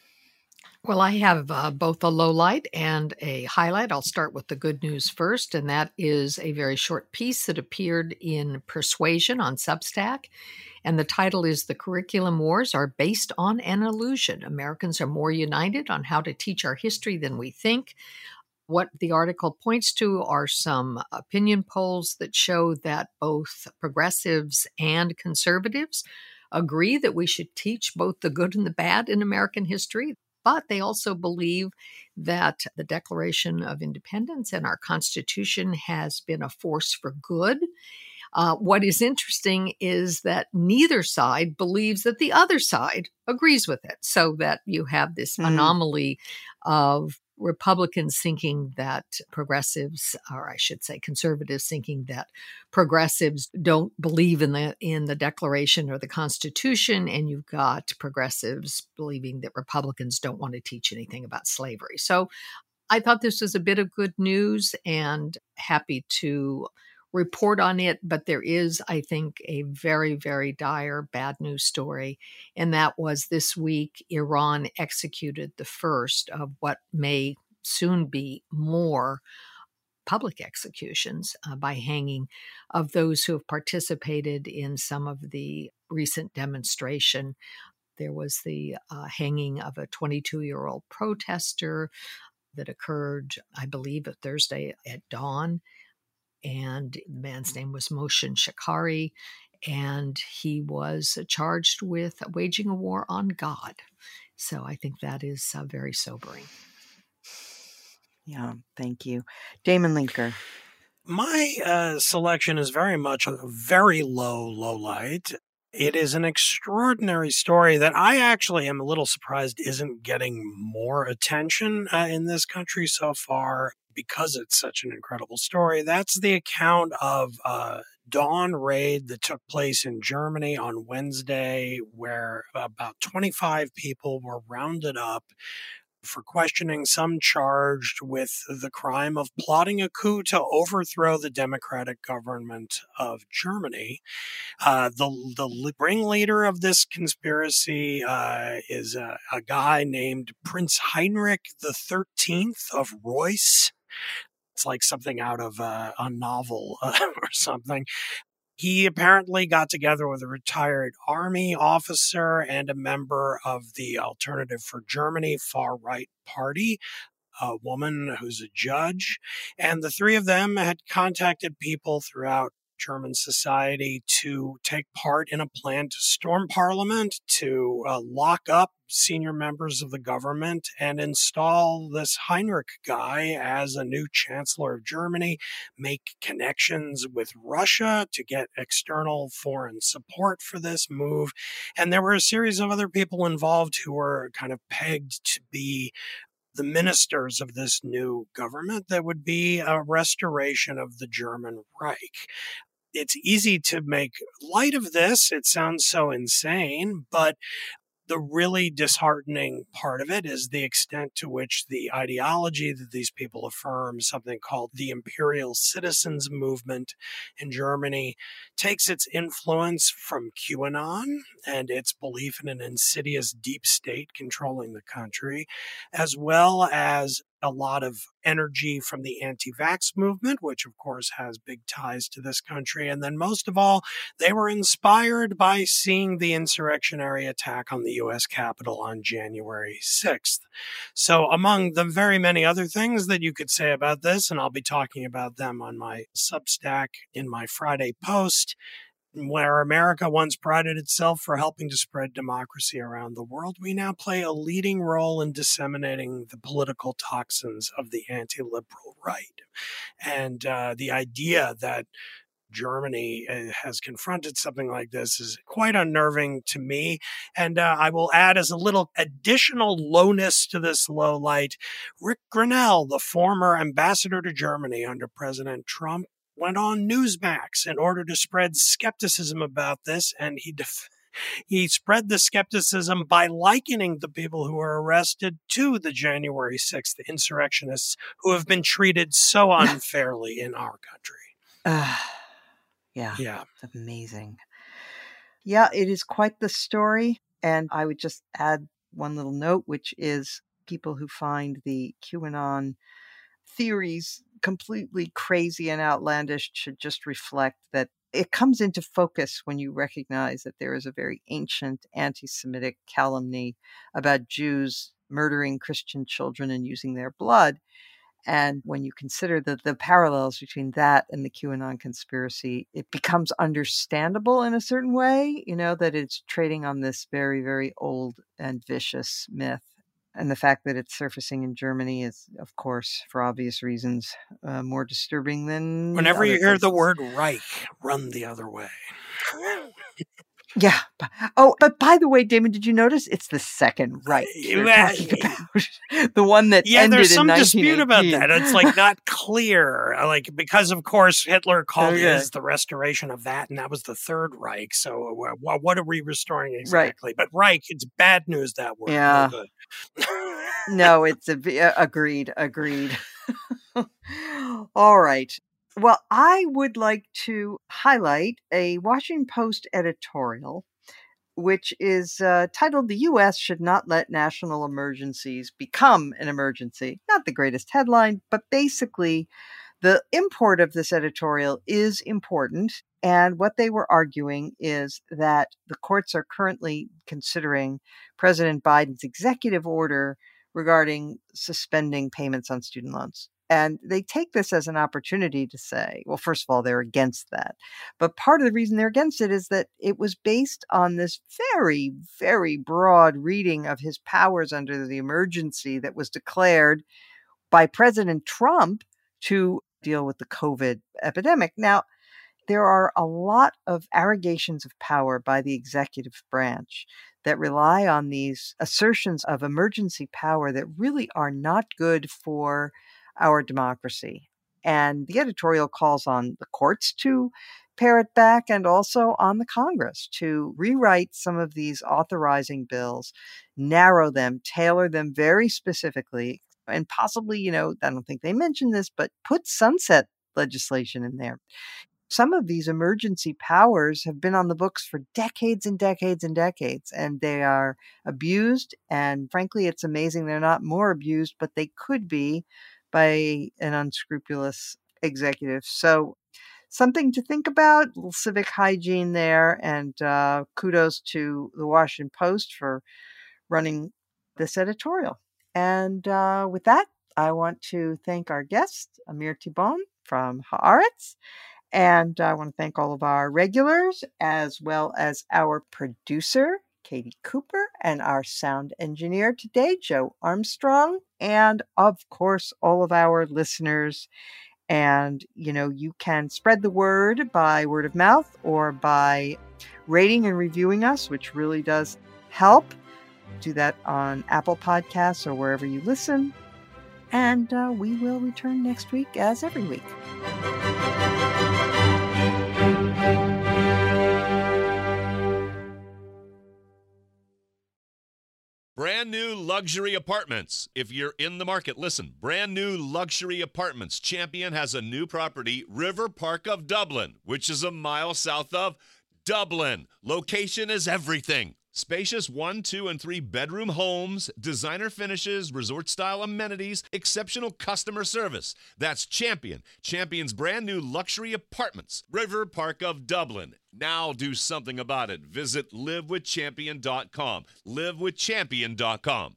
Well, I have uh, both a low light and a highlight. I'll start with the good news first, and that is a very short piece that appeared in Persuasion on Substack. And the title is "The Curriculum Wars Are Based on an Illusion. Americans are more united on how to teach our history than we think." What the article points to are some opinion polls that show that both progressives and conservatives agree that we should teach both the good and the bad in American history. But they also believe that the Declaration of Independence and our Constitution has been a force for good. Uh, what is interesting is that neither side believes that the other side agrees with it, so that you have this mm. anomaly of Republicans thinking that progressives, or I should say conservatives, thinking that progressives don't believe in the in the Declaration or the Constitution, and you've got progressives believing that Republicans don't want to teach anything about slavery. So I thought this was a bit of good news and happy to report on it, but there is, I think, a very, very dire bad news story, and that was this week Iran executed the first of what may soon be more public executions uh, by hanging of those who have participated in some of the recent demonstration. There was the uh, hanging of a twenty-two-year-old protester that occurred, I believe, a Thursday at dawn. And the man's name was Mohsen Shekari, and he was charged with waging a war on God. So I think that is uh, very sobering. Yeah, thank you. Damon Linker. My uh, selection is very much a very low, low light. It is an extraordinary story that I actually am a little surprised isn't getting more attention uh, in this country so far, because it's such an incredible story. That's the account of a dawn raid that took place in Germany on Wednesday, where about twenty-five people were rounded up for questioning, some charged with the crime of plotting a coup to overthrow the democratic government of Germany. Uh, the the ringleader of this conspiracy uh, is a, a guy named Prince Heinrich the thirteenth of Reuss. It's like something out of a, a novel uh, or something. He apparently got together with a retired army officer and a member of the Alternative for Germany far-right party, a woman who's a judge. And the three of them had contacted people throughout German society to take part in a plan to storm parliament, to uh, lock up senior members of the government and install this Heinrich guy as a new chancellor of Germany, make connections with Russia to get external foreign support for this move. And there were a series of other people involved who were kind of pegged to be the ministers of this new government that would be a restoration of the German Reich. It's easy to make light of this. It sounds so insane, but The really disheartening part of it is the extent to which the ideology that these people affirm, something called the Imperial Citizens Movement in Germany, takes its influence from QAnon and its belief in an insidious deep state controlling the country, as well as a lot of energy from the anti-vax movement, which of course has big ties to this country. And then most of all, they were inspired by seeing the insurrectionary attack on the U S Capitol on January sixth. So among the very many other things that you could say about this, and I'll be talking about them on my Substack in my Friday post, where America once prided itself for helping to spread democracy around the world, we now play a leading role in disseminating the political toxins of the anti-liberal right. And uh, the idea that Germany has confronted something like this is quite unnerving to me. And uh, I will add as a little additional lowness to this low light, Rick Grenell, the former ambassador to Germany under President Trump, went on Newsmax in order to spread skepticism about this, and he def- he spread the skepticism by likening the people who were arrested to the January sixth insurrectionists who have been treated so unfairly in our country. Uh, yeah, yeah, it's amazing. Yeah, it is quite the story, and I would just add one little note, which is people who find the QAnon theories completely crazy and outlandish should just reflect that it comes into focus when you recognize that there is a very ancient anti-Semitic calumny about Jews murdering Christian children and using their blood. And when you consider the, the parallels between that and the QAnon conspiracy, it becomes understandable in a certain way, you know, that it's trading on this very, very old and vicious myth. And the fact that it's surfacing in Germany is, of course, for obvious reasons, uh, more disturbing than whenever you hear places. the word Reich, run the other way. Yeah. Oh, but by the way, Damon, did you notice it's the second Reich you're talking about? The one that yeah, ended there's some in dispute about that. It's like not clear, like because of course Hitler called Okay. his the restoration of that, and that was the Third Reich. So uh, what are we restoring exactly? Right. But Reich, it's bad news that word. Yeah. No good. No, it's a, uh, agreed, agreed. All right. Well, I would like to highlight a Washington Post editorial, which is uh, titled, "The U S Should Not Let National Emergencies Become an Emergency." Not the greatest headline, but basically the import of this editorial is important. And what they were arguing is that the courts are currently considering President Biden's executive order regarding suspending payments on student loans. And they take this as an opportunity to say, well, first of all, they're against that. But part of the reason they're against it is that it was based on this very, very broad reading of his powers under the emergency that was declared by President Trump to deal with the COVID epidemic. Now, there are a lot of arrogations of power by the executive branch that rely on these assertions of emergency power that really are not good for our democracy. And the editorial calls on the courts to pare it back and also on the Congress to rewrite some of these authorizing bills, narrow them, tailor them very specifically, and possibly, you know, I don't think they mentioned this, but put sunset legislation in there. Some of these emergency powers have been on the books for decades and decades and decades, and they are abused. And frankly, it's amazing they're not more abused, but they could be by an unscrupulous executive. So something to think about, a little civic hygiene there. And uh, kudos to the Washington Post for running this editorial. And uh, with that, I want to thank our guest, Amir Tibon from Haaretz. And I want to thank all of our regulars, as well as our producer, Katie Cooper, and our sound engineer today, Joe Armstrong, and of course, all of our listeners. And, you know, you can spread the word by word of mouth or by rating and reviewing us, which really does help. Do that on Apple Podcasts or wherever you listen. And uh, we will return next week, as every week. brand new luxury apartments. If you're in the market, listen, brand new luxury apartments. Champion has a new property, River Park of Dublin, which is a mile south of Dublin. Location is everything. Spacious one, two, and three bedroom homes, designer finishes, resort-style amenities, exceptional customer service. That's Champion. Champion's brand new luxury apartments, River Park of Dublin. Now do something about it. Visit live with champion dot com. live with champion dot com.